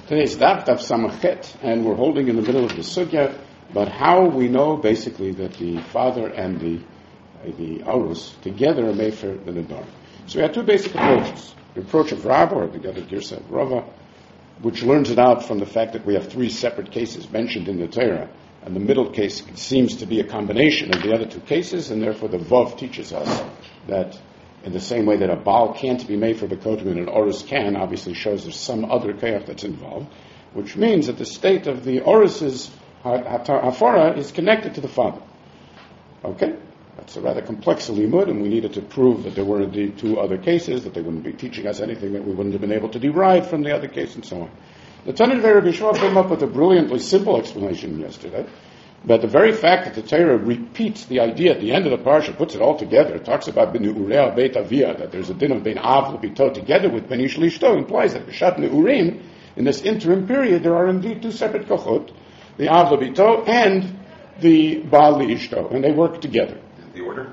Today's Daf Samachet, and we're holding in the middle of the sugya about how we know basically that the father and the Arus together are made for the Nadar. So we have two basic approaches. The approach of Rabbah, or the other Girsa of Rava, which learns it out from the fact that we have three separate cases mentioned in the Torah, and the middle case seems to be a combination of the other two cases, and therefore the Vav teaches us that in the same way that a Baal can't be made for Bekotim and an Orus can, obviously shows there's some other Kayach that's involved, which means that the state of the Orus's Hafara is connected to the father. Okay? That's a rather complex limud, and we needed to prove that there were indeed two other cases, that they wouldn't be teaching us anything that we wouldn't have been able to derive from the other case, and so on. The Tanit of Rabbi Yishmael came up with a brilliantly simple explanation yesterday, but the very fact that the Torah repeats the idea at the end of the parsha, puts it all together, it talks about Ben Urea Beit Avia, that there's a din of Ben Av L'Bito together with Ben Ish L'Ishto, implies that B'Shat Neurim, in this interim period, there are indeed two separate kochot, the Av L'Bito and the Baal L'Ishto, and they work together. The order?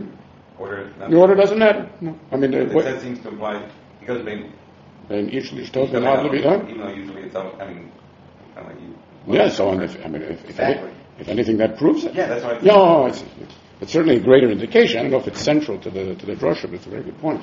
The order doesn't matter. No. I mean, that seems to imply, because Ben Ish L'Ishto, Ben Av L'Bito. Even though usually it's, kind of like you. Yeah, so if anything, that proves it. Yeah, that's what I think. No, it's certainly a greater indication. I don't know if it's central to the drosha, but it's a very good point.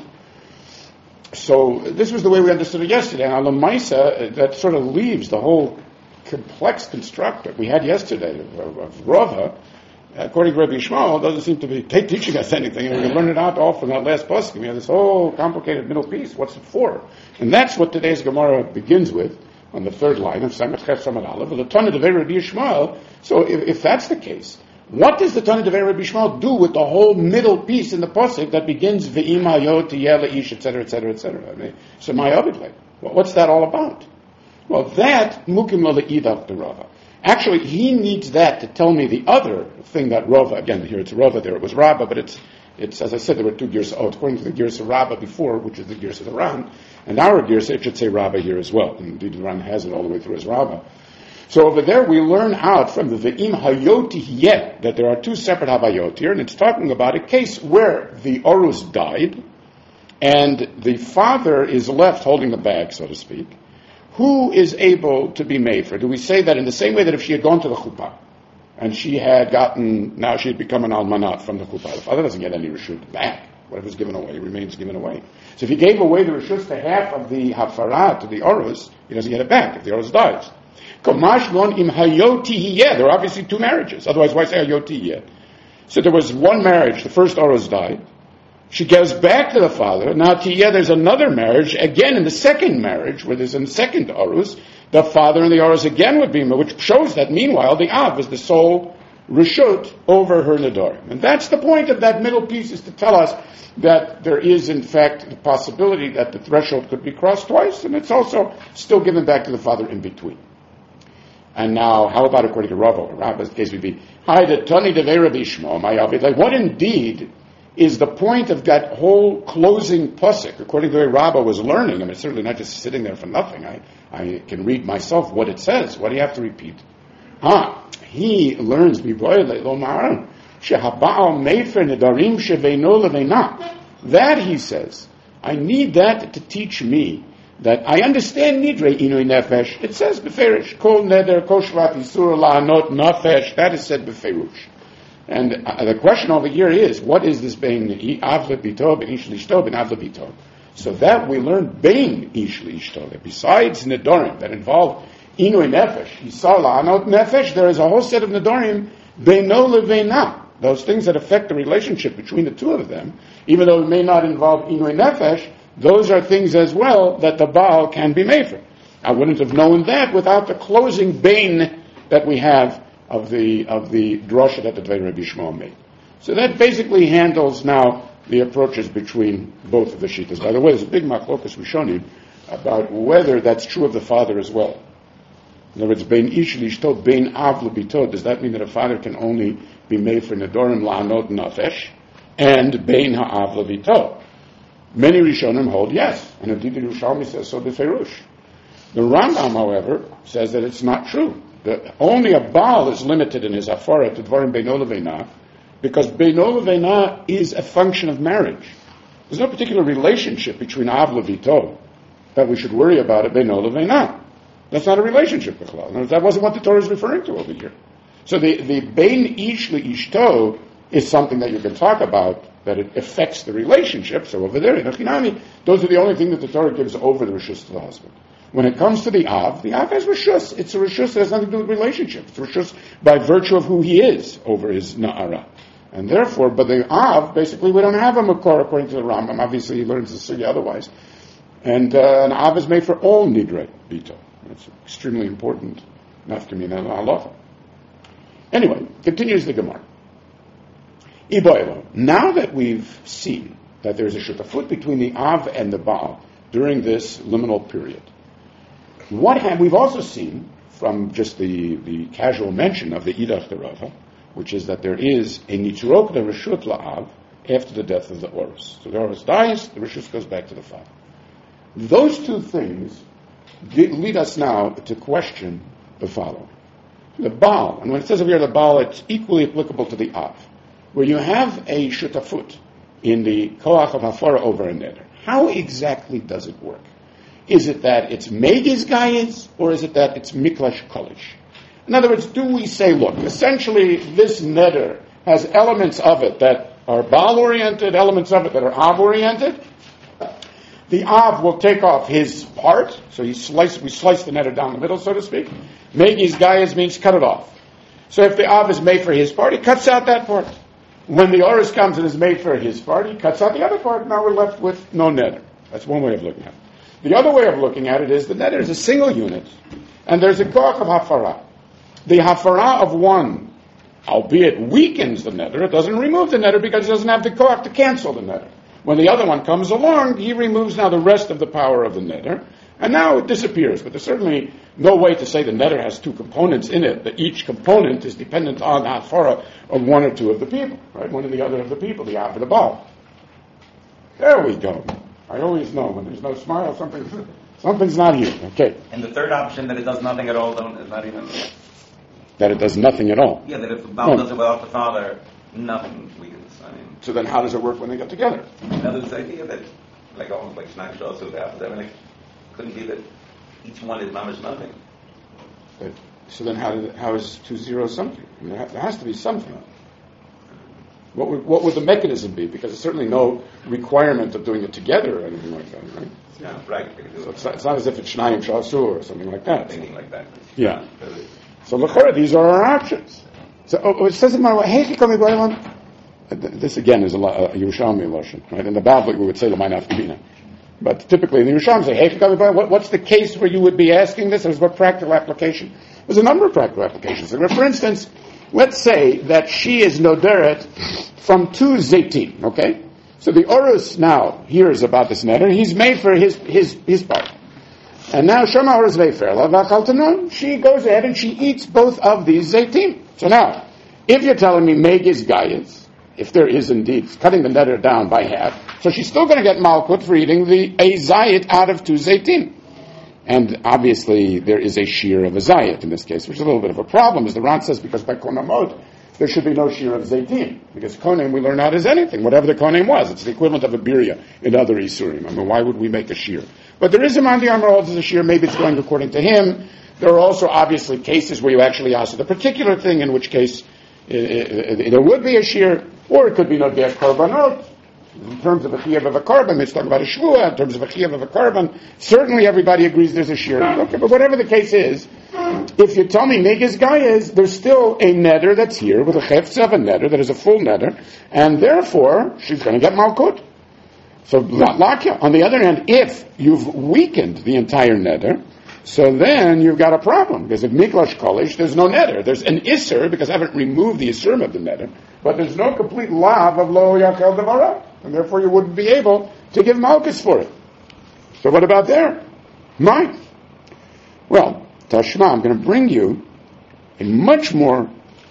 So this was the way we understood it yesterday. And on the Maisa, that sort of leaves the whole complex construct that we had yesterday of Rava. According to Rabbi Yishmael, doesn't seem to be teaching us anything. And we can learn it out all from that last pasuk. We have this whole complicated middle piece. What's it for? And that's what today's Gemara begins with, on the third line of Samach Chef Samad Aleph, the Tanit of Rabbi Yishmael. So if that's the case, what does the Tanit of Rabbi Yishmael do with the whole middle piece in the pasuk that begins Ve'ima Yot Yela Ish, etc., etc., etc.? I mean, so my Avidle. What's that all about? Well, that Mukim Lo Le'idav the Rava. Actually, he needs that to tell me the other thing that Rava, again, here it's Rava, there it was Rabbah, but it's as I said, there were two Girsot. According to the Girsa of Rabbah before, which is the Girsa of the Ran, and our Girsa, it should say Rabbah here as well. And indeed, the Ran has it all the way through as Rabbah. So over there, we learn out from the Ve'im Hayoti Yeh that there are two separate Havayot here, and it's talking about a case where the Orus died, and the father is left holding the bag, so to speak. Who is able to be made for? Do we say that in the same way that if she had gone to the chuppah, and she had now she had become an almanat from the chuppah, the father doesn't get any reshut back. Whatever's given away remains given away. So if he gave away the reshut to half of the hafarah to the orus, he doesn't get it back if the orus dies. Komash gon im hayotiyeh. There are obviously two marriages. Otherwise, why say hayotiyeh? So there was one marriage. The first orus died. She goes back to the father. Now, there's another marriage. Again, in the second marriage, where there's a second Orus, the father and the Orus again would be, which shows that, meanwhile, the Av is the sole Reshut over her Nedarim. And that's the point of that middle piece, is to tell us that there is, in fact, the possibility that the threshold could be crossed twice, and it's also still given back to the father in between. And now, how about according to Rava? Rabba's case would be, Hi, the Tani Devei Rabbi Yishmael, my Avid. Like, what indeed is the point of that whole closing pasuk, according to the way Rabbah was learning? I mean, it's certainly not just sitting there for nothing. I can read myself what it says. What do you have to repeat? He learns, that, he says, I need that to teach me that I understand nidre inui nefesh. It says beferish, kol neder, kol shvat isur la'anot nefesh. That is said beferush. And the question over here is, what is this bein av lebito, ben ish lishto, ben av lebito? So that we learn bein ish lishto. That besides nedorim that involve inui nefesh, yisar la'anot nefesh, there is a whole set of nedorim beino leveina. Those things that affect the relationship between the two of them, even though it may not involve inui nefesh, those are things as well that the Baal can be made for. I wouldn't have known that without the closing bein that we have of the drosha that the Dvei Rabbi Yishmael made. So that basically handles now the approaches between both of the shittas. By the way, there's a big machlokas rishonim about whether that's true of the father as well. In other words, bein ish lishto, bein av lebito. Does that mean that a father can only be made for nedorim la'anot nafesh and bein ha'av lebito? Many rishonim hold yes, and indeed the Yerushalmi says so beferush. The Rambam, however, says that it's not true. Only a Baal is limited in his Afara to Dvarim Beino Leveina, because Beino Leveina is a function of marriage. There's no particular relationship between Av Levito that we should worry about at Beino Leveina. That's not a relationship, Bichlal. That wasn't what the Torah is referring to over here. So the Bein Ish Le'ishto is something that you can talk about, that it affects the relationship. So over there, in Achinami, those are the only thing that the Torah gives over the Rishus to the husband. When it comes to the Av has Rishus. It's a Rishus that has nothing to do with relationship. It's Rishus by virtue of who he is over his Na'ara. And therefore, but the Av, basically, we don't have a Makor according to the Rambam. Obviously, he learns the Sugya otherwise. And an Av is made for all Nidre Bito. That's extremely important. Nafkamina halacha. Anyway, continues the Gemara. Iboilo. Now that we've seen that there's a shutafut between the Av and the Baal during this liminal period, we've also seen from just the casual mention of the Idach Derava, which is that there is a Nitzurok the Rishut La'av after the death of the Orus. So the Orus dies, the Rishut goes back to the father. Those two things lead us now to question the following. The Baal, and when it says over here the Baal, it's equally applicable to the Av, where you have a shutafut in the Koach of Hafara over a neder. How exactly does it work? Is it that it's Megiz Gayez, or is it that it's Miklash Kolish? In other words, do we say, look, essentially this neder has elements of it that are Baal-oriented, elements of it that are Av-oriented? The Av will take off his part, so we slice the neder down the middle, so to speak. Megiz Gayez means cut it off. So if the Av is made for his part, he cuts out that part. When the Orus comes and is made for his part, he cuts out the other part, now we're left with no neder. That's one way of looking at it. The other way of looking at it is the neder is a single unit, and there's a koach of hafara. The hafara of one, albeit weakens the neder, it doesn't remove the neder because it doesn't have the koach to cancel the neder. When the other one comes along, he removes now the rest of the power of the neder, and now it disappears. But there's certainly no way to say the neder has two components in it, that each component is dependent on the hafara of one or two of the people, right? One or the other of the people, the Av or the Baal. There we go. I always know when there's no smile, something's not here. Okay. And the third option, that it does nothing at all, is not even... That it does nothing at all. Yeah, that if the Baal does it without the father, nothing weakens. So then how does it work when they get together? Now there's the idea that, like almost like Shnai Shah, so that it couldn't be that each one is mamish nothing. But, so then how is 2-0 something? I mean, there has to be something. What would the mechanism be? Because there's certainly no requirement of doing it together or anything like that, right? Yeah, right. So it's not as if it's Shnayim Shasu or something like that. Thinking like that. Yeah. So l'chora, these are our options. So it says in my way, hey, this again is a Yerushalmi lashon, right? In the Bavli we would say l'may nafkamina, but typically in the Yerushalmi say, hey, what's the case where you would be asking this? There's what practical application? There's a number of practical applications. For instance, let's say that she is noderet from 2 zaitin, okay? So the Orus now hears about this neder, he's made for his part. And now Shema Orus Veiferla Vachaltanon, she goes ahead and she eats both of these zaitin. So now, if you're telling me Megiz Gayez, if there is indeed cutting the neder down by half, so she's still going to get malkut for eating a zayit out of 2 zaitin. And obviously there is a shear of a zayit in this case, which is a little bit of a problem, as the Ran says, because by konamot there should be no shear of zaitin, because konim we learn out as anything, whatever the konim was. It's the equivalent of a birya in other isurim. I mean, why would we make a shear? But there is a man the Amar holds as a shear. Maybe it's going according to him. There are also obviously cases where you actually ask the particular thing, in which case there would be a shear, or it could be not be a korbanot. In terms of a chiyuv of a korban, it's talking about a shvua. In terms of a chiyuv of a korban, certainly everybody agrees there's a shear. Okay, but whatever the case is, if you tell me Megiz Gayez, there's still a neder that's here with a chefza of a neder that is a full neder, and therefore she's going to get malkut. So lakya. On the other hand, if you've weakened the entire neder, so then you've got a problem, because if miklash kolish, there's no neder. There's an isser, because I haven't removed the isser of the neder, but there's no complete lav of lo yachel devara, and therefore you wouldn't be able to give malchus for it. So what about there? Mine. Well, Tashma, I'm going to bring you a much more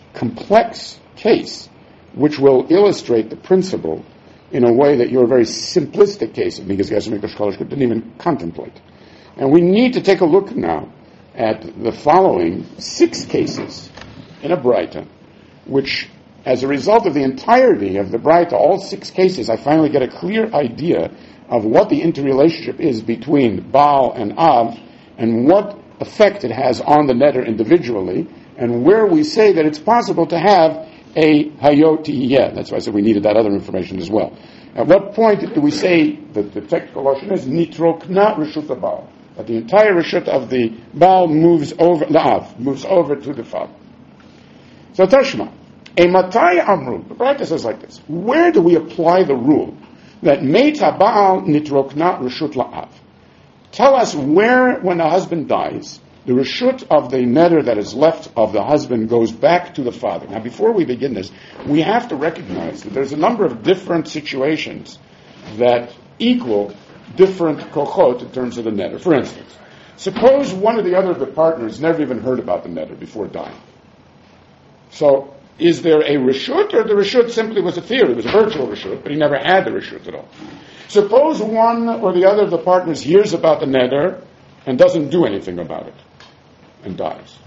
complex case, which will illustrate the principle in a way that your very simplistic case of Migas Gas Miklash Kolish didn't even contemplate. And we need to take a look now at the following 6 cases in a Braita, which, as a result of the entirety of the Braita, all 6 cases, I finally get a clear idea of what the interrelationship is between Baal and Av, and what effect it has on the neder individually, and where we say that it's possible to have a hayotiyeh. That's why I said we needed that other information as well. At what point do we say that the technical lashon is nitrokna reshut Baal, that the entire reshut of the Baal moves over to the father? So Tashma, a matai amru. The practice is like this: where do we apply the rule that meita Baal nitrokna reshut la'av? Tell us where, when a husband dies, the reshut of the neder that is left of the husband goes back to the father. Now, before we begin this, we have to recognize that there's a number of different situations that equal different kochot in terms of the neder. For instance, suppose one or the other of the partners never even heard about the neder before dying. So, is there a reshut, or the reshut simply was a theory, it was a virtual reshut, but he never had the reshut at all? Suppose one or the other of the partners hears about the neder and doesn't do anything about it and dies.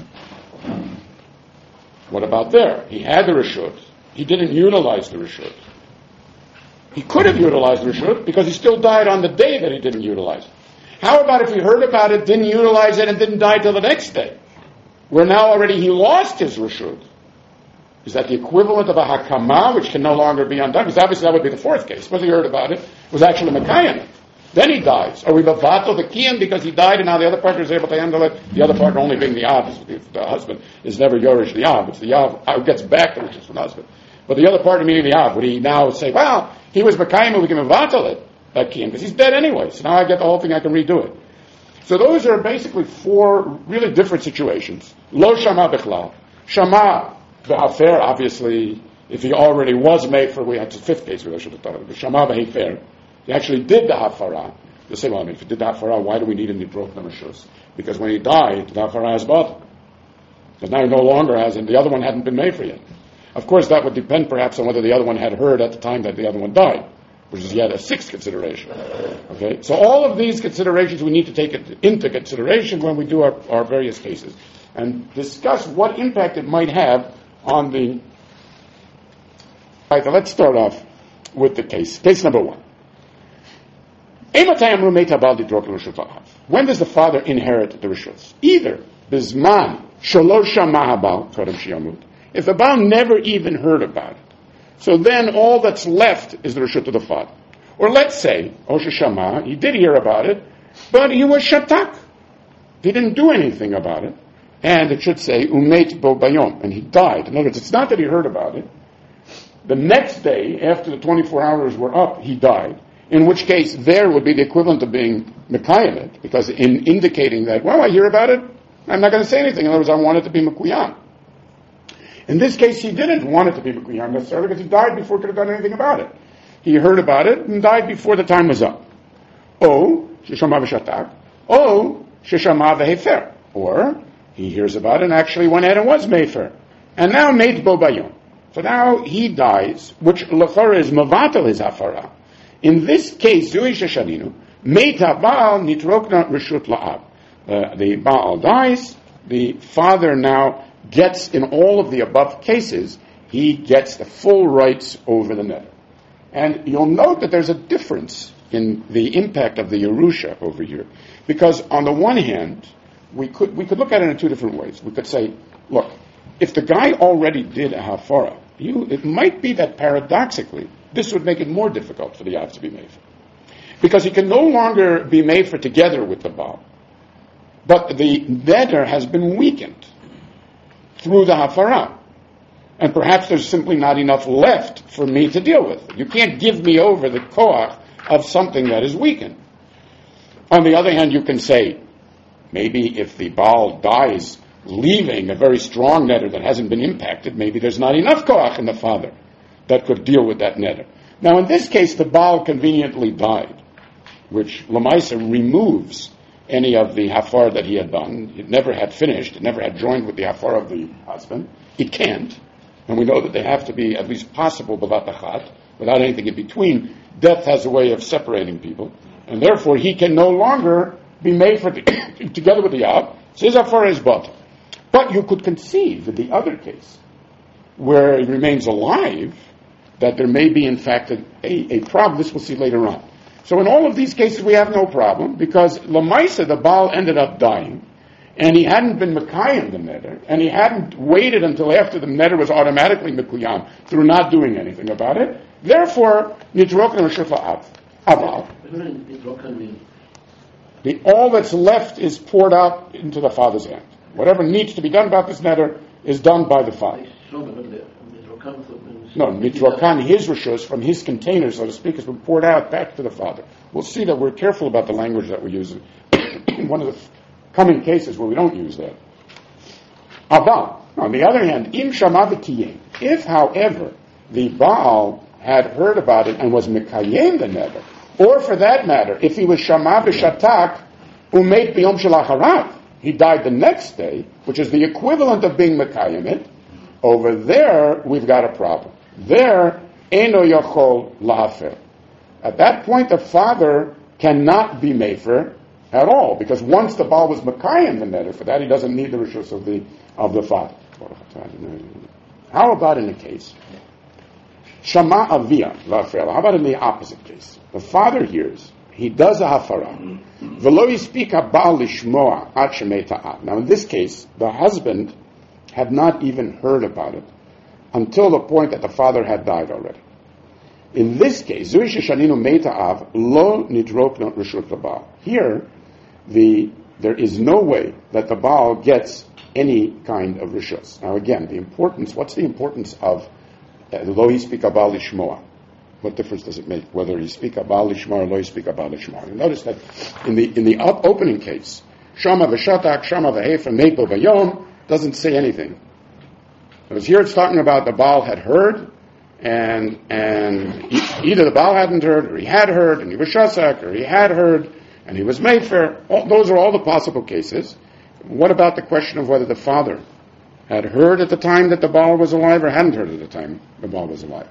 What about there? He had the reshut. He didn't utilize the reshut. He could have utilized the reshut because he still died on the day that he didn't utilize it. How about if he heard about it, didn't utilize it, and didn't die till the next day? Where now already he lost his reshut. Is that the equivalent of a hakama, which can no longer be undone? Because obviously that would be the fourth case. Suppose he heard about it, was actually Mekayim. Then he dies. Are we bavato the kiyam because he died and now the other partner is able to handle it? The other partner only being the av. The husband is never yorish the av. It's the av who gets back the riches from the husband. But the other partner, meaning the av, would he now say, well, he was Mekayim and we can bavato it, that kiyam, because he's dead anyway. So now I get the whole thing, I can redo it. So those are basically four really different situations. Lo shama bichlal. Shama b'hafer, obviously, if he already was made for, we had the fifth case, we should have thought of it. Shama b'hafer. He actually did the hafara. You say, well, I mean, if he did the hafara, why do we need him to broke the reshus? Because when he died, the hafara is bought. Because now he no longer has, and the other one hadn't been made for yet. Of course, that would depend perhaps on whether the other one had heard at the time that the other one died, which is yet a sixth consideration. Okay? So all of these considerations we need to take into consideration when we do our various cases and discuss what impact it might have on the... All right, so let's start off with the case. Case number one. When does the father inherit the rishus? Either bizman shalosh shama habal kodem sheyamut, if the Baal never even heard about it, so then all that's left is the reshut of the father. Or let's say Osha Shama, he did hear about it, but he was shatak. He didn't do anything about it, and it should say umet bo bayom, and he died. In other words, it's not that he heard about it. The next day, after the 24 hours were up, he died. In which case, there would be the equivalent of being Mekayim, because in indicating that, well, I hear about it, I'm not going to say anything. In other words, I want it to be Mekuyam. In this case, he didn't want it to be Mekuyam necessarily, because he died before he could have done anything about it. He heard about it and died before the time was up. O, Sheshama v'shatak. O, Sheshama v'hefer. Or, he hears about it and actually went ahead and was Mefer. And now made bo bayom. So now he dies, which lechora is mavatal his hafara. In this case, Zui Sheshaninu, Meita Baal Nitrokna Rishut La'ab. The Baal dies, the father now gets, in all of the above cases, he gets the full rights over the neder. And you'll note that there's a difference in the impact of the Yerusha over here. Because on the one hand, we could look at it in two different ways. We could say, look, if the guy already did a hafara, it might be that paradoxically, this would make it more difficult for the Av to be made for. Because he can no longer be made for together with the Baal. But the neder has been weakened through the hafara. And perhaps there's simply not enough left for me to deal with. You can't give me over the koach of something that is weakened. On the other hand, you can say, maybe if the Baal dies leaving a very strong neder that hasn't been impacted, maybe there's not enough koach in the father that could deal with that neder. Now, in this case, the Baal conveniently died, which Lamaisa removes any of the hafar that he had done. It never had finished. It never had joined with the hafar of the husband. It can't. And we know that they have to be at least possible b'vatachat, without anything in between. Death has a way of separating people. And therefore, he can no longer be made for together with the Av. So his hafar is bought. But you could conceive in the other case, where he remains alive, that there may be, in fact, a problem. This we'll see later on. So in all of these cases, we have no problem, because Lamaisa, the Baal, ended up dying. and he hadn't been Mekayim the neder, and he hadn't waited until after the neder was automatically Mekuyam through not doing anything about it, therefore, Nitrokan Reshut La'av. Aval. All that's left is poured out into the father's hand. Whatever needs to be done about this neder is done by the father. No, Nitrokan, his rishus, from his container, so to speak, has been poured out back to the father. We'll see that we're careful about the language that we're using. One of the coming cases where we don't use that. Aval. On the other hand, im shama b'tiyem. If, however, the Baal had heard about it and was mekayem the neder, or for that matter, if he was shama b'shatak umet b'yom shalacharav, he died the next day, which is the equivalent of being mekayem it. Over there, we've got a problem. There, eno yachol lafer. At that point, the father cannot be mefer at all, because once the Baal was mekayem the neder, for that he doesn't need the rishus of the father. How about in the case? Shama avia lafer. How about in the opposite case? The father hears, he does a hafara. V'lo yispik ha'Baal lishmoa ad shemeta ad. Now in this case, the husband had not even heard about it until the point that the father had died already. In this case, zui sheshaninu meta av lo nidrokna reshut l'Baal. Here, there is no way that the Baal gets any kind of rishus. Now again, what's the importance of lo yispik ha'Baal lishmoa? What difference does it make whether he speak Baal Lishma or lo speak Baal Lishma? You notice that in the opening case, Shama v'shatak, Shama v'hefer, Mepo v'yom, doesn't say anything. Because here it's talking about the Baal had heard, and either the Baal hadn't heard, or he had heard, and he was shasak, or he had heard, and he was mefer. Those are all the possible cases. What about the question of whether the father had heard at the time that the Baal was alive, or hadn't heard at the time the Baal was alive?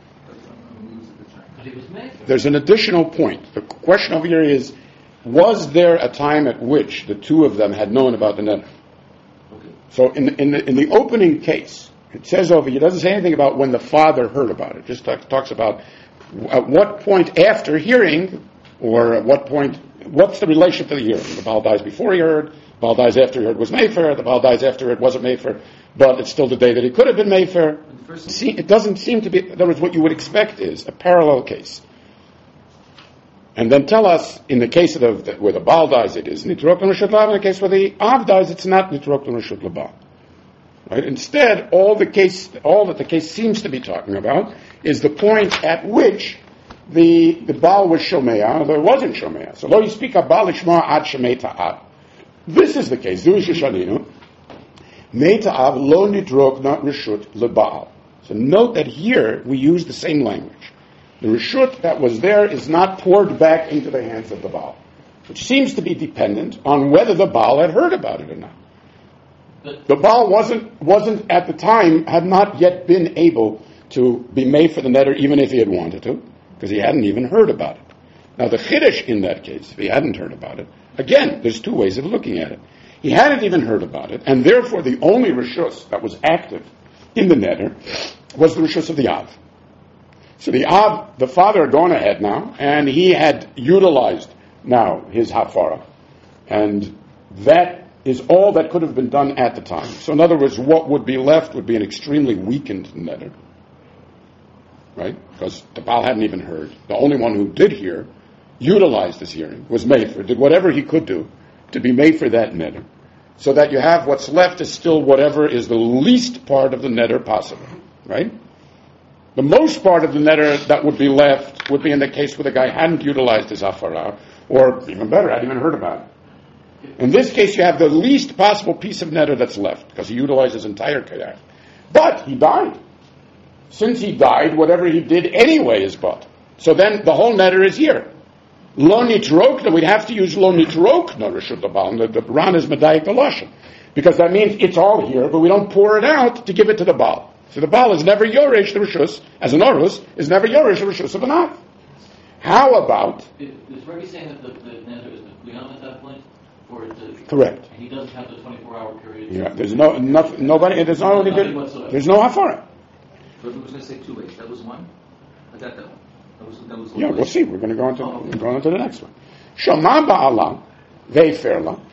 There's an additional point. The question over here is, was there a time at which the two of them had known about the neder? Okay. So in the opening case, it says over here, it doesn't say anything about when the father heard about it. It just talks about at what point after hearing, or at what point, what's the relation to the hearing? The Baal dies before he heard, the Baal dies after he heard was mefer, the Baal dies after it wasn't mefer, but it's still the day that he could have been mefer. It doesn't seem to be, in other words, what you would expect is a parallel case. And then tell us, in the case of where the Baal dies, it is Nitrok L'Reshut L'Av. In the case where the Av dies, it's not Nitrok L'Reshut L'Baal. Right? Instead, all that the case seems to be talking about is the point at which the Baal was Shomea, or there wasn't Shomea. So, lo yispik ha'Baal lishma ad shemeta ad. This is the case. Zui sheshaninu. Meta av lo nidrokna reshut lebaal. So note that here we use the same language. The reshut that was there is not poured back into the hands of the Baal, which seems to be dependent on whether the Baal had heard about it or not. The Baal wasn't at the time, had not yet been able to be made for the neder, even if he had wanted to, because he hadn't even heard about it. Now the chiddush in that case, if he hadn't heard about it, again, there's two ways of looking at it. He hadn't even heard about it, and therefore the only rishus that was active in the neder was the rishus of the Av. So the Av, the father had gone ahead now, and he had utilized now his hafara. And that is all that could have been done at the time. So in other words, what would be left would be an extremely weakened neder. Right? Because the Baal hadn't even heard. The only one who did hear, utilized his hearing, was Mefer, did whatever he could do to be made for that neder. So that you have what's left is still whatever is the least part of the neder possible. Right? The most part of the neder that would be left would be in the case where the guy hadn't utilized his hafara, or even better, hadn't even heard about it. In this case, you have the least possible piece of neder that's left, because he utilized his entire kayach. But he died. Since he died, whatever he did anyway is but. So then the whole neder is here. Lo nitrokna, we'd have to use lo nitrokna reshut l'Baal. The Ran is medayik the lashon, because that means it's all here, but we don't pour it out to give it to the Baal. So the Baal is never yoresh the rishus, as an orus, is never yoresh the rishus of an Av. How about... Is Rebbe saying that the neder is the Kuyam at that point? For it to, correct. And he doesn't have the 24-hour period? Yeah, there's nobody, there's no hafara. But we was going to say 2 ways. That was one. I got that one. That was we'll see. We're going to go into the next one. Shama ba'ala ve'ferla.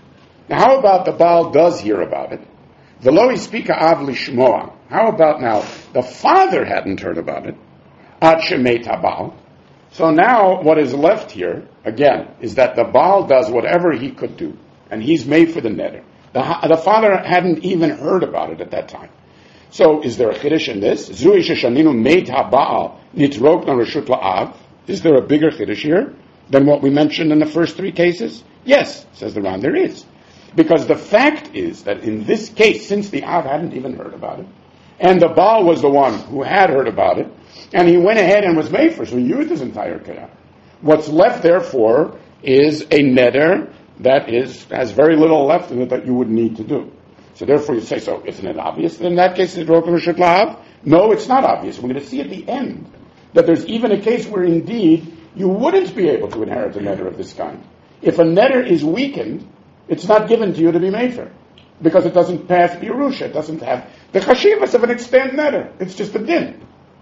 Now, how about the Baal does hear about it? V'lo hispika av lishmoa. How about now, the father hadn't heard about it, ad shemet ha-Baal. So now what is left here, again, is that the Baal does whatever he could do, and he's made for the neder. The father hadn't even heard about it at that time. So is there a chiddush in this? Zui sheshaninu meit ha-Baal nitrokna reshut la'av. Is there a bigger chiddush here than what we mentioned in the first three cases? Yes, says the Ran, there is. Because the fact is that in this case, since the Av hadn't even heard about it, and the Baal was the one who had heard about it, and he went ahead and was made for, so he used his entire kiyah. What's left, therefore, is a neder that has very little left in it that you would need to do. So therefore you say, so isn't it obvious that in that case it's Roken Reshut La'av? No, it's not obvious. We're going to see at the end that there's even a case where indeed you wouldn't be able to inherit a neder of this kind. If a neder is weakened, it's not given to you to be made for, because it doesn't pass Yerusha. It doesn't have the chashivas of an extant neder. It's just a din.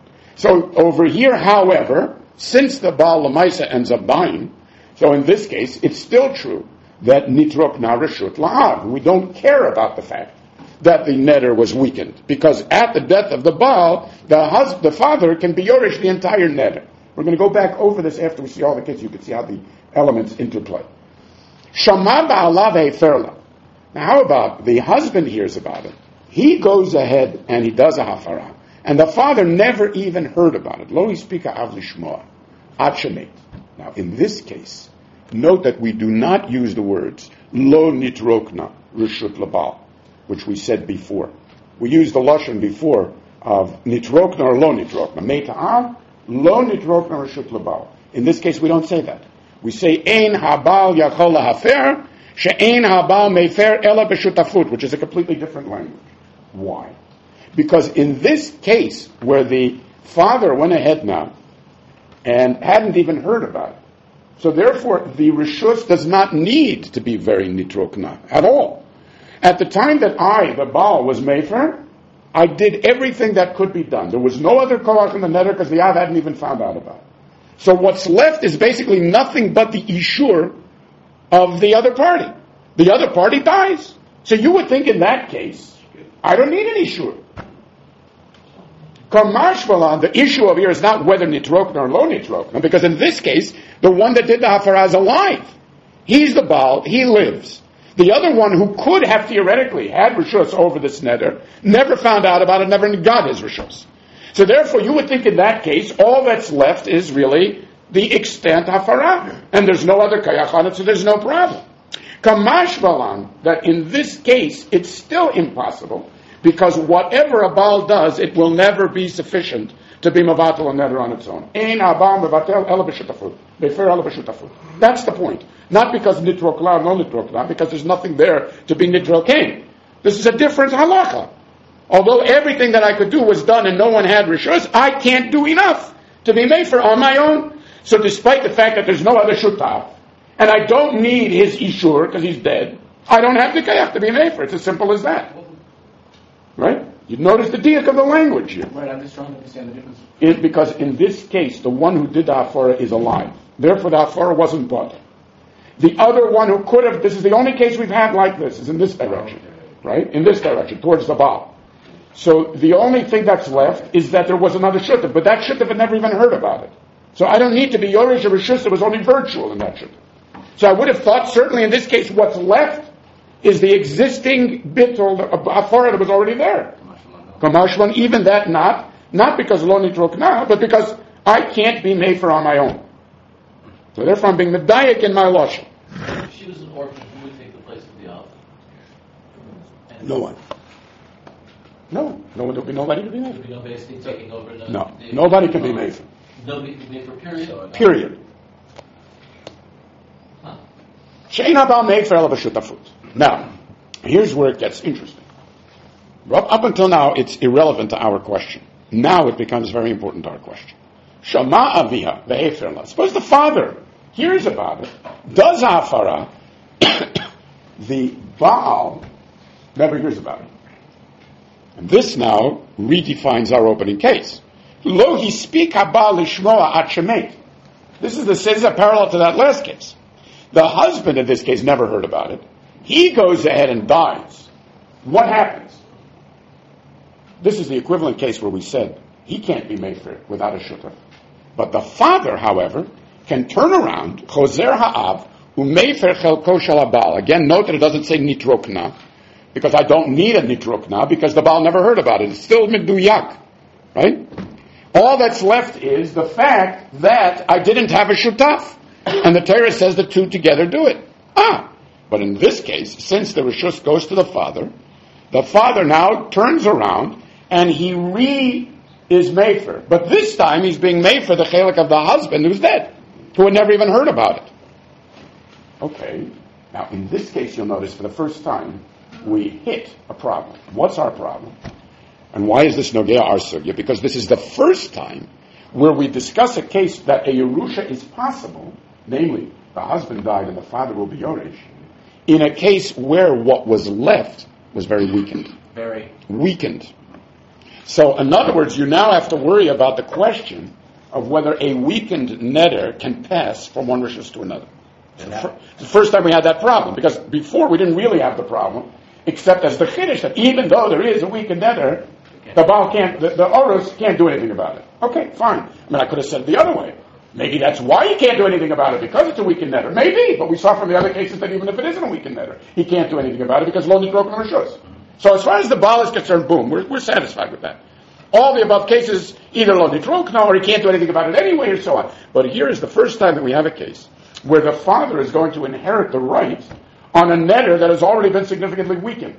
So over here, however, since the Baal Lamaisa ends up buying, so in this case, it's still true that nitrokna reshut la'av. We don't care about the fact that the neder was weakened, because at the death of the Baal, the father can be yorish the entire neder. We're going to go back over this after we see all the cases. You can see how the elements interplay. Shama ba'alav heferla. Now, how about the husband hears about it? He goes ahead and he does a hafara, and the father never even heard about it. Lo hispika av lishmoa ad shemet. Now, in this case, note that we do not use the words lo nitrokna reshut labal, which we said before. We used the lashon before of nitrokna or lo nitrokna. Meita'av lo nitrokna reshut labal. In this case, we don't say that. We say ein habal yachol lahafer she'ein habal mefer ela b'shutafut, which is a completely different language. Why? Because in this case, where the father went ahead now and hadn't even heard about it, so therefore the reshus does not need to be very nitrokna at all. At the time that I, the Baal, was mefer, I did everything that could be done. There was no other koach in the neder because the Av hadn't even found out about it. So what's left is basically nothing but the ishur of the other party. The other party dies. So you would think in that case, I don't need an ishur. Kamashvalan, the issue over here is not whether nitrokna or lo nitrokna, because in this case, the one that did the hafara is alive. He's the Baal, he lives. The other one who could have theoretically had reshus over this neder, never found out about it, never got his reshus. So therefore, you would think in that case, all that's left is really the extant hafara, and there's no other kayach on it, so there's no problem. Kamashvalan, that in this case, it's still impossible, because whatever a Baal does, it will never be sufficient to be mavatel and neder on its own. Ein habal mevatel ela b'shutafut. Befer ela b'shutafut. That's the point. Not because nitrokla, no nitrokla, because there's nothing there to be nitrokain. This is a different halacha. Although everything that I could do was done and no one had rishus, I can't do enough to be made for on my own. So despite the fact that there's no other shutaf, and I don't need his ishur because he's dead, I don't have the kayach to be made for. It's as simple as that. Right? You notice the diak of the language here. Right, I'm just trying to understand the difference. Because in this case, the one who did the hafara is alive. Therefore, the hafara wasn't bought. The other one who could have, this is the only case we've had like this, is in this direction. Right? In this direction, towards the Baal. So the only thing that's left is that there was another shutaf, but that shutaf had never even heard about it. So I don't need to be yorish or rishus, it was only virtual in that shutaf. So I would have thought, certainly in this case, what's left is the existing bittul, hafara that was already there. Kamashvan, even that not because lo nitrokna, but because I can't be made for on my own. So therefore I'm being medayik in my lashon. If she was an orphan, who would take the place of the Av? No one. No, there'll be nobody to be made There would be no basically taking over. No, nobody can be made for. Nobody can be made for, period? Period. She'ein habal mefer ela b'shutafut. Now, here's where it gets interesting. Up until now, it's irrelevant to our question. Now it becomes very important to our question. Shama aviha ve'eferla. Suppose the father hears about it, does hafara, the Baal never hears about it. And this now redefines our opening case. Lo hispik habal lishmoa at shemet. This is a parallel to that last case. The husband in this case never heard about it. he goes ahead and dies. What happens? This is the equivalent case where we said he can't be mefer without a shutaf. But the father, however, can turn around, choser ha'av, u'mefer chelko shel habal. Again, note that it doesn't say nitrokna, because I don't need a nitrokna, because the Baal never heard about it. It's still meduyak, right? All that's left is the fact that I didn't have a shutaf. And the Torah says the two together do it. But in this case, since the reshus goes to the father now turns around and he is mefer. But this time he's being mefer the chelik of the husband who's dead, who had never even heard about it. Okay, now in this case you'll notice for the first time we hit a problem. What's our problem? And why is this Nogea our sugya? Because this is the first time where we discuss a case that a Yerusha is possible, namely, the husband died and the father will be Yoresh, in a case where what was left was very weakened. Very. Weakened. So, in other words, you now have to worry about the question of whether a weakened neder can pass from one rishus to another. The first time we had that problem, because before we didn't really have the problem, except as the chiddush that even though there is a weakened neder, the Baal can't, the Orus can't do anything about it. Okay, fine. I mean, I could have said it the other way. Maybe that's why he can't do anything about it, because it's a weakened neder. Maybe, but we saw from the other cases that even if it isn't a weakened neder, he can't do anything about it because lo nitroken rishus. So as far as the Baal is concerned, boom, we're satisfied with that. All the above cases, either lo nitrokna or he can't do anything about it anyway, or so on. But here is the first time that we have a case where the father is going to inherit the right on a neder that has already been significantly weakened.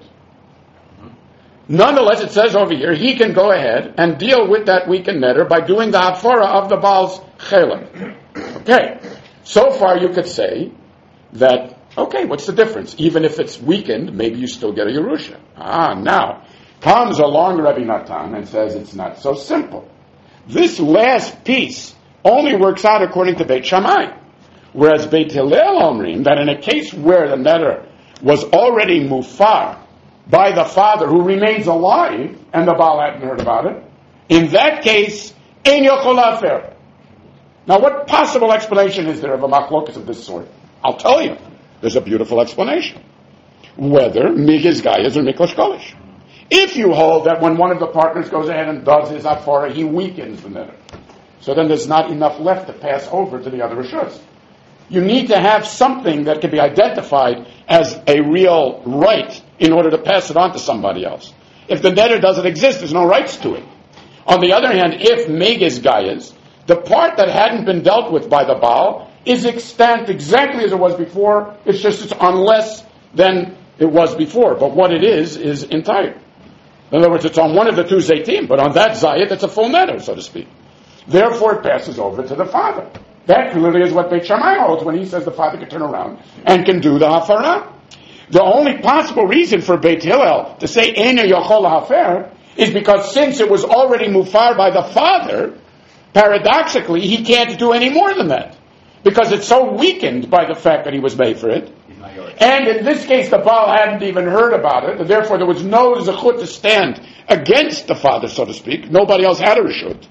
Nonetheless, it says over here, he can go ahead and deal with that weakened neder by doing the hafara of the Baal's chelik. Okay, so far you could say that, okay, what's the difference? Even if it's weakened, maybe you still get a Yerusha. Now, comes along Rabbi Natan and says it's not so simple. This last piece only works out according to Beit Shammai. Whereas Beit Hillel omrim, that in a case where the neder was already mufar by the father who remains alive, and the Baal hadn't heard about it, in that case, ein yochol lafer. Now, what possible explanation is there of a machlokas of this sort? I'll tell you. There's a beautiful explanation. Whether migas gayas or miklosh kolish. If you hold that when one of the partners goes ahead and does his afara, he weakens the neder. So then there's not enough left to pass over to the other rishus. You need to have something that can be identified as a real right in order to pass it on to somebody else. If the neder doesn't exist, there's no rights to it. On the other hand, if megas gayas, the part that hadn't been dealt with by the Baal is extant exactly as it was before. It's just it's on less than it was before. But what it is entire. In other words, it's on one of the two zaytim, but on that zayit, it's a full neder, so to speak. Therefore, it passes over to the father. That clearly is what Beit Shammai holds when he says the father can turn around and can do the hafara. The only possible reason for Beit Hillel to say Eina Yochol Hafer is because since it was already mufar by the father, paradoxically, he can't do any more than that. Because it's so weakened by the fact that he was made for it. And in this case, the Baal hadn't even heard about it, and therefore there was no zechut to stand against the father, so to speak. Nobody else had a reshut.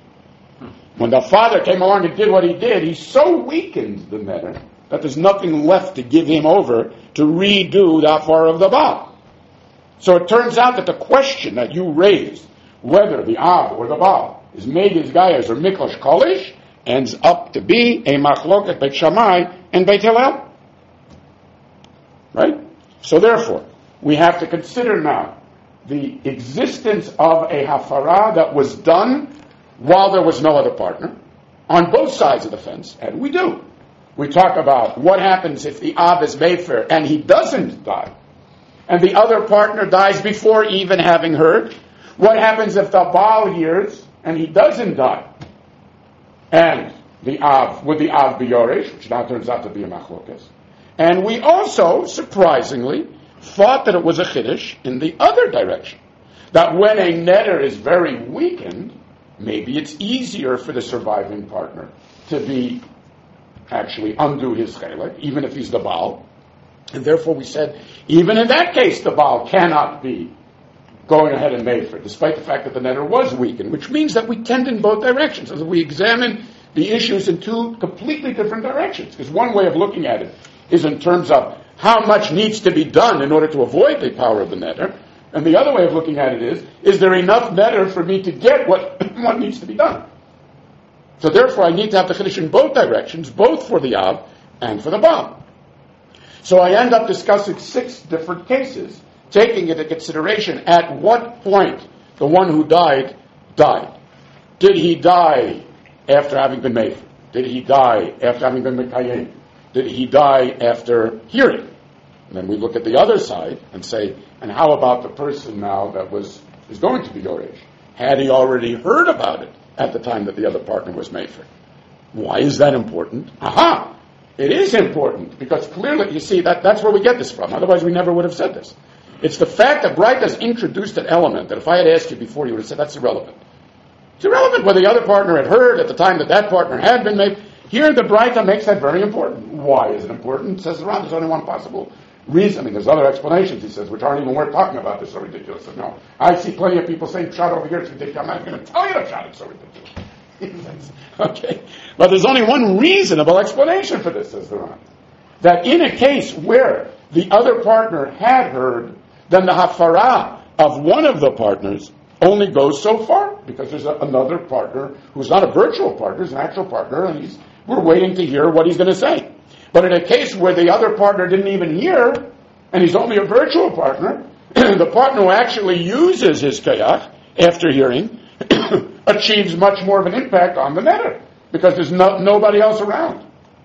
When the father came along and did what he did, he so weakened the neder that there's nothing left to give him over to redo the hafara of the Baal. So it turns out that the question that you raised, whether the Av or the Baal is Megas Gayas or Miklosh Kolish, ends up to be a machloket Beit Shammai and Beit Hillel. Right? So therefore, we have to consider now the existence of a hafara that was done while there was no other partner on both sides of the fence, and we do. We talk about what happens if the Av is mefer and he doesn't die, and the other partner dies before even having heard. What happens if the Baal hears and he doesn't die? And the Av, would the Av be Yoresh, which now turns out to be a machlokas. And we also, surprisingly, thought that it was a chiddush in the other direction. That when a neder is very weakened, maybe it's easier for the surviving partner to be actually undo his chelik, even if he's the Baal. And therefore we said, even in that case, the Baal cannot be going ahead and mefer, despite the fact that the neder was weakened, which means that we tend in both directions, as we examine the issues in two completely different directions. Because one way of looking at it is in terms of how much needs to be done in order to avoid the power of the neder. And the other way of looking at it is there enough neder for me to get what needs to be done? So therefore I need to have the chiddush in both directions, both for the Av and for the Baal. So I end up discussing 6 different cases, taking into consideration at what point the one who died. Did he die after having been made? Did he die after having been mekayem? Did he die after hearing? And then we look at the other side and say, and how about the person now that is going to be Yoresh? Had he already heard about it at the time that the other partner was made for? Why is that important? Aha! It is important, because clearly, you see, that's where we get this from. Otherwise, we never would have said this. It's the fact that Bright has introduced an element that if I had asked you before, you would have said, that's irrelevant. It's irrelevant whether the other partner had heard at the time that partner had been made. Here, the Braita makes that very important. Why is it important? It says there's only one possible reason. I mean, there's other explanations, he says, which aren't even worth talking about. They're so ridiculous. So, no, I see plenty of people saying, Pshat over here, it's ridiculous. I'm not going to tell you the Pshat, it's so ridiculous. Okay. But there's only one reasonable explanation for this, says the Ran. That in a case where the other partner had heard, then the hafara of one of the partners only goes so far, because there's another partner who's not a virtual partner, he's an actual partner, and we're waiting to hear what he's going to say. But in a case where the other partner didn't even hear, and he's only a virtual partner, the partner who actually uses his kayach after hearing achieves much more of an impact on the neder, because there's nobody else around.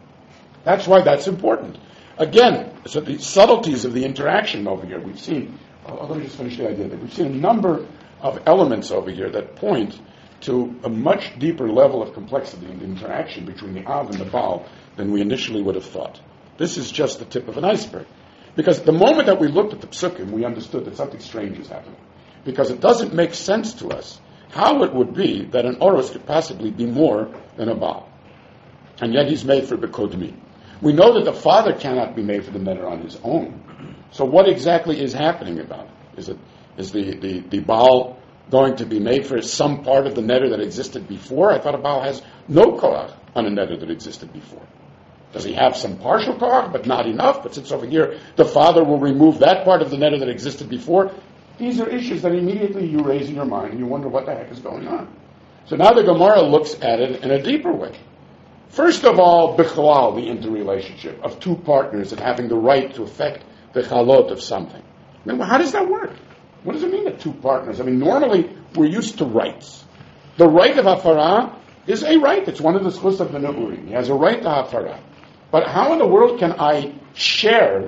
That's why that's important. Again, so the subtleties of the interaction over here, we've seen, let me just finish the idea, that we've seen a number of elements over here that point to a much deeper level of complexity in the interaction between the Av and the Baal than we initially would have thought. This is just the tip of an iceberg. Because the moment that we looked at the Psukim, we understood that something strange is happening. Because it doesn't make sense to us how it would be that an Oros could possibly be more than a Baal. And yet he's made for Bekodmi. We know that the father cannot be made for the neder on his own. So what exactly is happening about it? Is the Baal going to be made for some part of the neder that existed before? I thought a Baal has no koach on a neder that existed before. Does he have some partial koach, but not enough? But since over here the father will remove that part of the neder that existed before, these are issues that immediately you raise in your mind and you wonder what the heck is going on. So now the Gemara looks at it in a deeper way. First of all, bichlal, the interrelationship of two partners and having the right to affect the chalot of something. I mean, how does that work? What does it mean that two partners? I mean, normally we're used to rights. The right of hafara is a right. It's one of the schus of the Ne'urim. He has a right to hafara. But how in the world can I share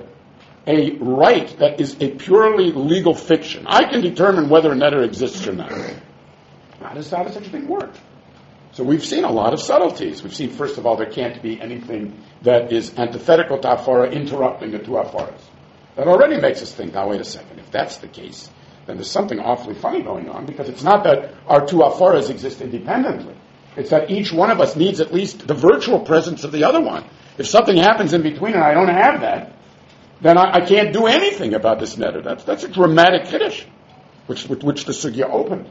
a right that is a purely legal fiction? I can determine whether a neder exists or not. How does such a thing work? So we've seen a lot of subtleties. We've seen, first of all, there can't be anything that is antithetical to hafara interrupting the two hafaras. That already makes us think, now wait a second, if that's the case, then there's something awfully funny going on, because it's not that our two hafaras exist independently. It's that each one of us needs at least the virtual presence of the other one. If something happens in between and I don't have that, then I can't do anything about this neder. That's a dramatic kiddush, which the sugya opened.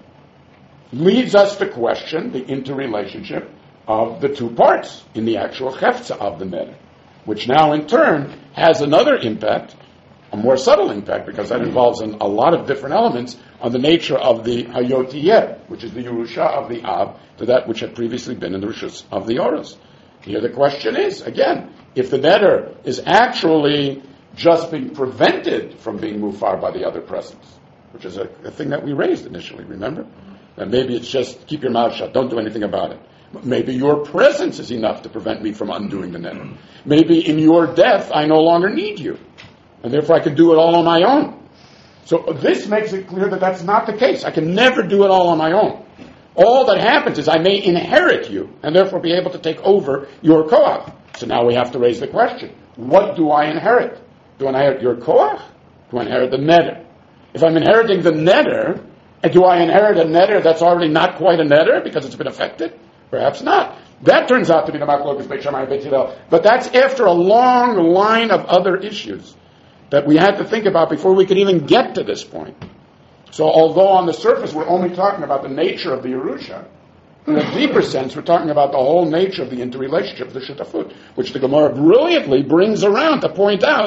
Leads us to question the interrelationship of the two parts in the actual chefza of the neder, which now in turn has another impact, a more subtle impact, because that involves a lot of different elements on the nature of the hayotiyeh, which is the Yerusha of the Av, to that which had previously been in the Rishus of the Oros. Here the question is, again, if the neder is actually just being prevented from being mufar by the other presence, which is a thing that we raised initially, remember? And maybe it's just keep your mouth shut, don't do anything about it. Maybe your presence is enough to prevent me from undoing the neder. Maybe in your death I no longer need you, and therefore I can do it all on my own. So this makes it clear that that's not the case. I can never do it all on my own. All that happens is I may inherit you, and therefore be able to take over your koach. So now we have to raise the question, what do I inherit? Do I inherit your koach? Do I inherit the neder? If I'm inheriting the neder, do I inherit a neder that's already not quite a neder because it's been affected? Perhaps not. That turns out to be the Machlokas Beit Shammai Beit Hillel. But that's after a long line of other issues that we had to think about before we could even get to this point. So although on the surface we're only talking about the nature of the Yerusha, in a deeper sense we're talking about the whole nature of the interrelationship of the Shutafut, which the Gemara brilliantly brings around to point out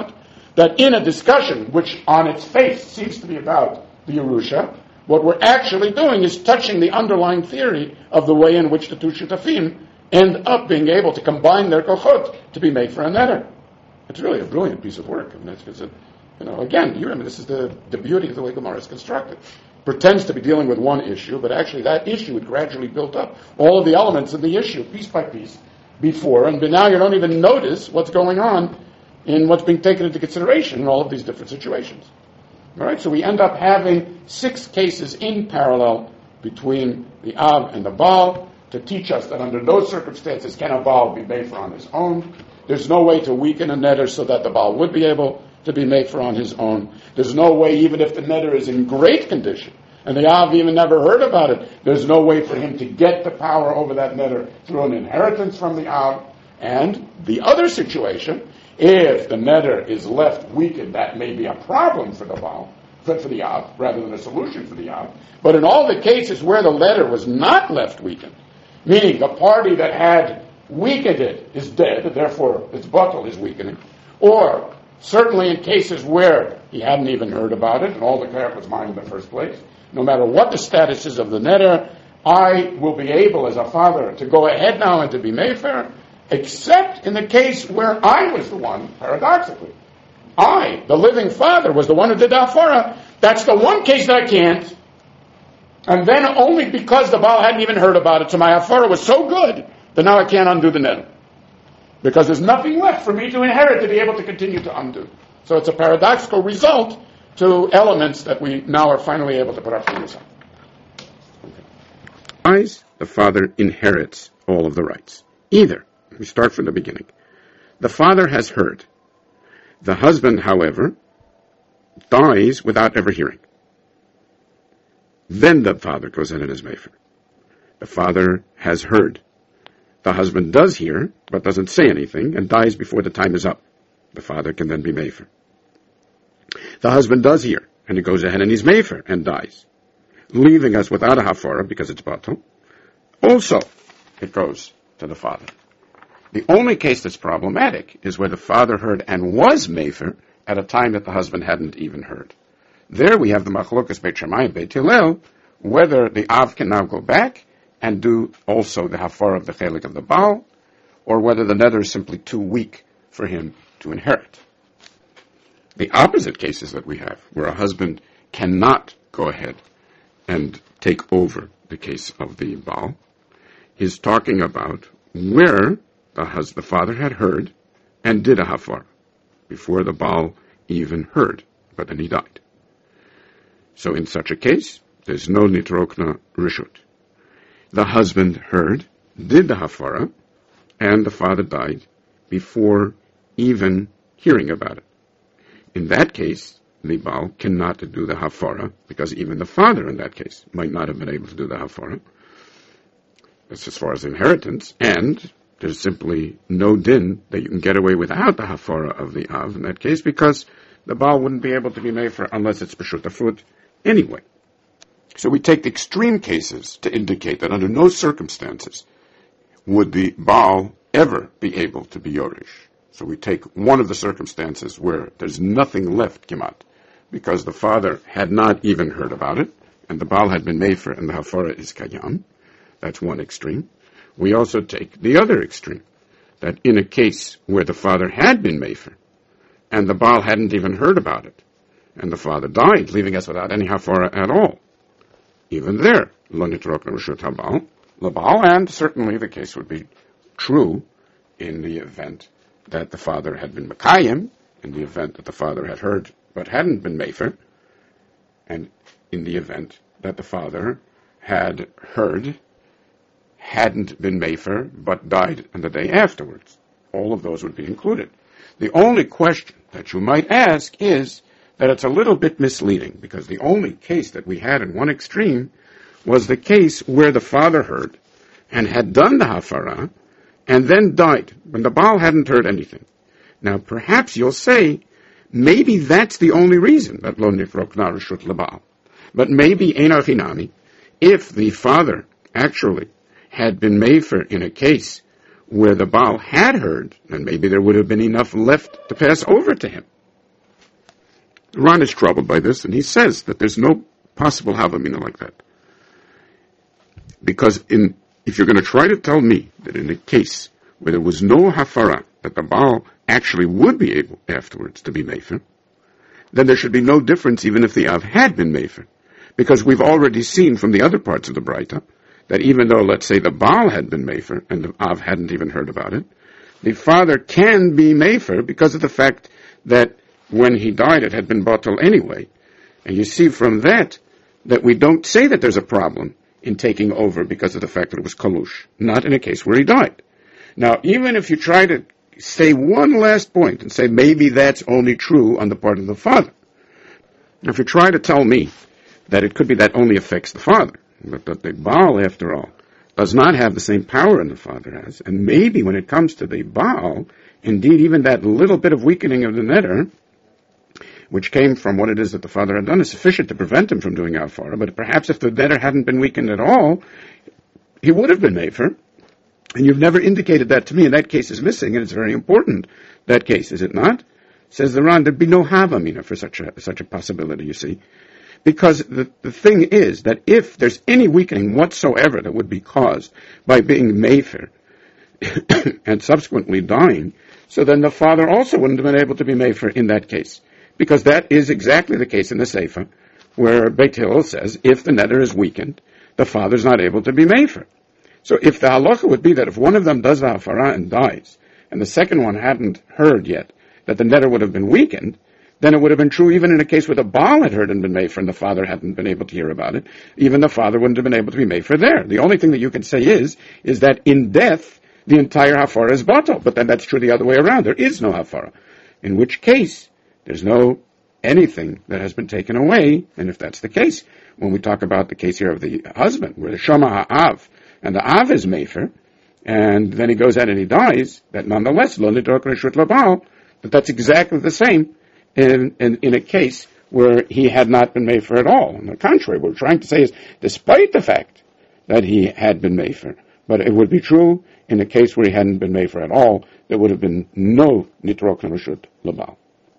that in a discussion which on its face seems to be about the Yerusha, what we're actually doing is touching the underlying theory of the way in which the two shutafim end up being able to combine their kochot to be made for a neder. It's really a brilliant piece of work. I mean, again, you remember, this is the beauty of the way Gemara is constructed. Pretends to be dealing with one issue, but actually that issue had gradually built up all of the elements of the issue, piece by piece, before, and now you don't even notice what's going on in what's being taken into consideration in all of these different situations. All right, so we end up having 6 cases in parallel between the Av and the Baal to teach us that under those circumstances can a Baal be made for on his own. There's no way to weaken a neder so that the Baal would be able to be made for on his own. There's no way, even if the neder is in great condition, and the Av even never heard about it, there's no way for him to get the power over that neder through an inheritance from the Av. And the other situation, if the neder is left weakened, that may be a problem for the Baal, for the Av, rather than a solution for the Av. But in all the cases where the neder was not left weakened, meaning the party that had weakened it is dead, and therefore its batal is weakening, or certainly in cases where he hadn't even heard about it, and all the kayak was mine in the first place, no matter what the status is of the neder, I will be able, as a father, to go ahead now and to be mefer, except in the case where I was the one, paradoxically. I, the living father, was the one who did the hafara. That's the one case that I can't. And then only because the Baal hadn't even heard about it, so my hafara was so good that now I can't undo the neder. Because there's nothing left for me to inherit to be able to continue to undo. So it's a paradoxical result to elements that we now are finally able to put our fingers on. Okay. The father inherits all of the rights. Either, we start from the beginning, the father has heard. The husband, however, dies without ever hearing. Then the father goes in and is mefer. The father has heard. The husband does hear, but doesn't say anything, and dies before the time is up. The father can then be mefer. The husband does hear, and he goes ahead and he's mefer, and dies, leaving us without a hafara because it's batal. Also, it goes to the father. The only case that's problematic is where the father heard and was mefer at a time that the husband hadn't even heard. There we have the machlokas Beit Shammai and Beit Hillel, whether the Av can now go back and do also the hafara of the chelik of the Baal, or whether the neder is simply too weak for him to inherit. The opposite cases that we have, where a husband cannot go ahead and take over the case of the Baal, is talking about where the father had heard and did a hafara before the Baal even heard, but then he died. So in such a case, there's no nitrokna rishut. The husband heard, did the hafara, and the father died before even hearing about it. In that case, the Baal cannot do the hafara, because even the father in that case might not have been able to do the hafara. That's as far as inheritance, and there's simply no din that you can get away without the hafara of the Av in that case, because the Baal wouldn't be able to be made for unless it's b'shut hafut anyway. So we take the extreme cases to indicate that under no circumstances would the Baal ever be able to be Yorish. So we take one of the circumstances where there's nothing left, Kimat, because the father had not even heard about it, and the Baal had been made for, and the hafara is Kayam. That's one extreme. We also take the other extreme, that in a case where the father had been made for, and the Baal hadn't even heard about it, and the father died, leaving us without any hafara at all. Even there, lo nitrokna reshut habal, labal, and certainly the case would be true in the event that the father had been Makayim, in the event that the father had heard but hadn't been mefer, and in the event that the father had heard, hadn't been mefer, but died on the day afterwards. All of those would be included. The only question that you might ask is that it's a little bit misleading, because the only case that we had in one extreme was the case where the father heard and had done the hafara, and then died, when the Baal hadn't heard anything. Now, perhaps you'll say, maybe that's the only reason that lo nifrokna reshut leBaal. But maybe einar chinami, if the father actually had been mefer in a case where the Baal had heard, then maybe there would have been enough left to pass over to him. Ron is troubled by this, and he says that there's no possible havamina like that. Because if you're going to try to tell me that in a case where there was no hafara, that the Baal actually would be able afterwards to be mefer, then there should be no difference even if the Av had been mefer. Because we've already seen from the other parts of the Braita that even though, let's say, the Baal had been mefer and the Av hadn't even heard about it, the father can be mefer because of the fact that when he died it had been batel anyway. And you see from that we don't say that there's a problem in taking over because of the fact that it was kalush, not in a case where he died. Now, even if you try to say one last point and say maybe that's only true on the part of the father, if you try to tell me that it could be that only affects the father, but that the Baal, after all, does not have the same power as the father has, and maybe when it comes to the Baal, indeed even that little bit of weakening of the neder, which came from what it is that the father had done, is sufficient to prevent him from doing Afara, but perhaps if the neder hadn't been weakened at all, he would have been mefer, and you've never indicated that to me, and that case is missing, and it's very important, that case, is it not? Says the Ran, there'd be no havamina for such a possibility, you see. Because the thing is that if there's any weakening whatsoever that would be caused by being mefer and subsequently dying, so then the father also wouldn't have been able to be mefer in that case. Because that is exactly the case in the Seifa, where Beit Hillel says, if the neder is weakened, the father's not able to be mefer. So if the halacha would be that if one of them does the hafara and dies, and the second one hadn't heard yet that the neder would have been weakened, then it would have been true even in a case where the Baal had heard and been mefer and the father hadn't been able to hear about it. Even the father wouldn't have been able to be mefer there. The only thing that you can say is that in death, the entire hafara is batal. But then that's true the other way around. There is no hafara. In which case, there's no anything that has been taken away. And if that's the case, when we talk about the case here of the husband, where the Shama Ha'av, and the Av is mefer, and then he goes out and he dies, that nonetheless, lo nidrok reshut labal, but that's exactly the same in a case where he had not been mefer at all. On the contrary, what we're trying to say is, despite the fact that he had been mefer, but it would be true in a case where he hadn't been mefer at all, there would have been no nitrok reshut labal.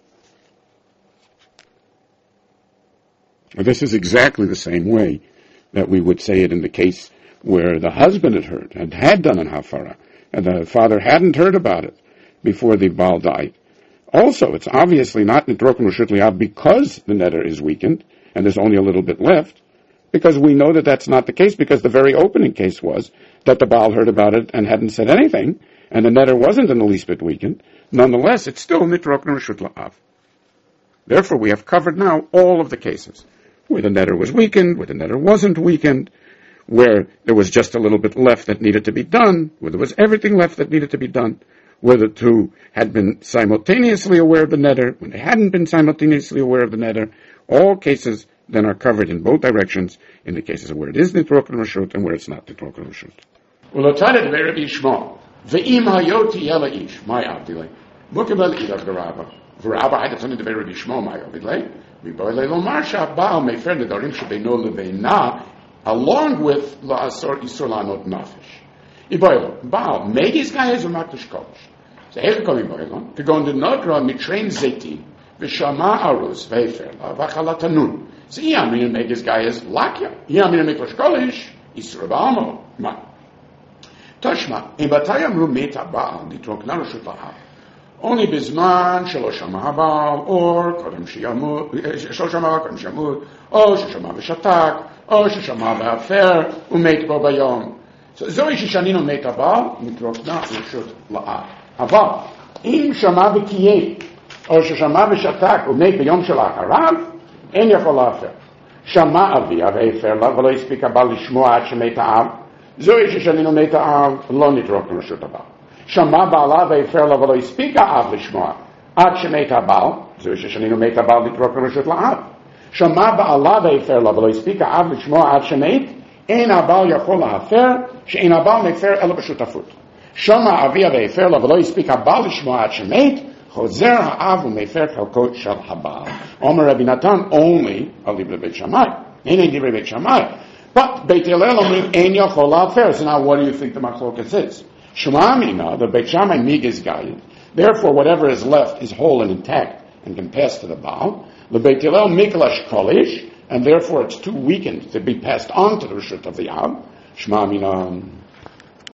This is exactly the same way that we would say it in the case where the husband had heard and had done an hafara, and the father hadn't heard about it before the Baal died. Also, it's obviously not nitroken reshut li'av because the neder is weakened and there's only a little bit left, because we know that that's not the case, because the very opening case was that the Baal heard about it and hadn't said anything, and the neder wasn't in the least bit weakened. Nonetheless, it's still nitroken reshut li'av. Therefore, we have covered now all of the cases where the neder was weakened, where the neder wasn't weakened, where there was just a little bit left that needed to be done, where there was everything left that needed to be done, where the two had been simultaneously aware of the neder, when they hadn't been simultaneously aware of the neder. All cases then are covered in both directions, in the cases where it is nitroken reshut and where it's not nitroken reshut. ולתנת ברבי ישמעו, ואם היו תהיה לאיש, מה יעבדי לי? מוקבל אידך דרבא, ורבא היית תנת ברבי ישמעו, מה יעבדי לי? מבואי לי לומר שהבעל מפר נדרים שבינו לבינה, along with la'asor isur la'anot nafesh. Iboilo, Baal, megis gayes or makdish kodesh. So איך קוראים איבוילו? כגון דנודרה מתרין זיתי, ושמע ארוס, והפר לה, ואכלה תנון. זה אי אמרין megis gayes לקיה. אי אמרין מקדש קודש, isur בעלמו. מה? תשמע, אם מתי אמרו מת הבעל, נתרוקנה רשות לאב. only בזמן שלא שמע הבעל, או קודם שימות, שלא שמע קודם שימות, או ששמע ושתק, או ששמע והפר, ומת בו ביום. זוהי ששנינו מת הבעל, נתרוקנה רשות לאב. אבל, אם שמע וקיים, או ששמע ושתק, ומת ביום שלאחריו, אין יכול להפר. שמע אביה והפר לה, ולא הספיק הבעל לשמוע עד שמת האב, זוהי ששנינו מת האב, לא נתרוקנה רשות הבעל. שמע בעלה והפר לה ולא הספיק האב לשמוע עד שמת הבעל, זוהי ששנינו מת הבעל נתרוקנה רשות לאב. שמע בעלה והפר לה ולא הספיק האב לשמוע עד שמת, אין הבעל יכול להפר, שאין הבעל מפר אלא בשותפות. שמע אביה והפר לה ולא הספיק הבעל לשמוע עד שמת, חוזר האב ומפר חלקו של הבעל. אומר רבי נתן, only על דברי בית שמאי. הנה דברי בית שמאי. But בית הלל אומרים, אין יכול להפר. So now what do you think the machlokas is? Shemamina, the Beit Shammai mig is guided. Therefore, whatever is left is whole and intact and can pass to the Baal. Lebeit Hillel Miklash Kolish, and therefore it's too weakened to be passed on to the Rishut of the Ab. Shma Minan.